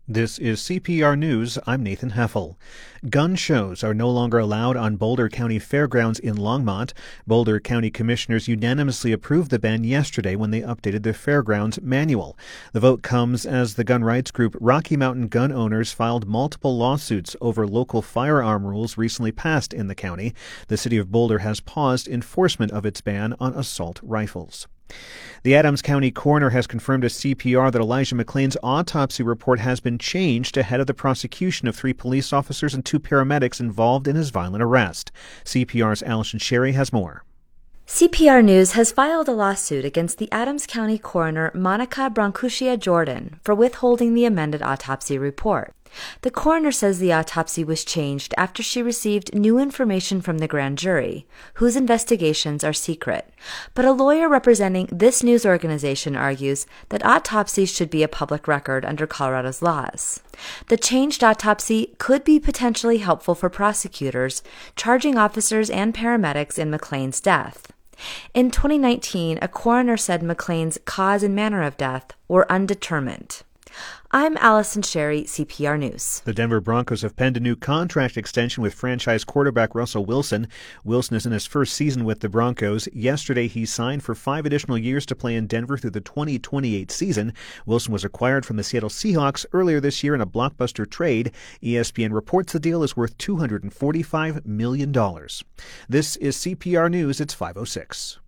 This is CPR News. I'm Nathan Heffel. Gun shows are no longer allowed on Boulder County Fairgrounds in Longmont. Boulder County Commissioners unanimously approved the ban yesterday when they updated the fairgrounds manual. The vote comes as the gun rights group Rocky Mountain Gun Owners filed multiple lawsuits over local firearm rules recently passed in the county. The city of Boulder has paused enforcement of its ban on assault rifles. The Adams County coroner has confirmed to CPR that Elijah McClain's autopsy report has been changed ahead of the prosecution of 3 police officers and 2 paramedics involved in his violent arrest. CPR's Allison Sherry has more. CPR News has filed a lawsuit against the Adams County coroner Monica Brancusia Jordan for withholding the amended autopsy report. The coroner says the autopsy was changed after she received new information from the grand jury, whose investigations are secret. But a lawyer representing this news organization argues that autopsies should be a public record under Colorado's laws. The changed autopsy could be potentially helpful for prosecutors charging officers and paramedics in McClain's death. In 2019, a coroner said McClain's cause and manner of death were undetermined. I'm Allison Sherry, CPR News. The Denver Broncos have penned a new contract extension with franchise quarterback Russell Wilson. Wilson is in his first season with the Broncos. Yesterday, he signed for 5 additional years to play in Denver through the 2028 season. Wilson was acquired from the Seattle Seahawks earlier this year in a blockbuster trade. ESPN reports the deal is worth $245 million. This is CPR News. It's 5:06.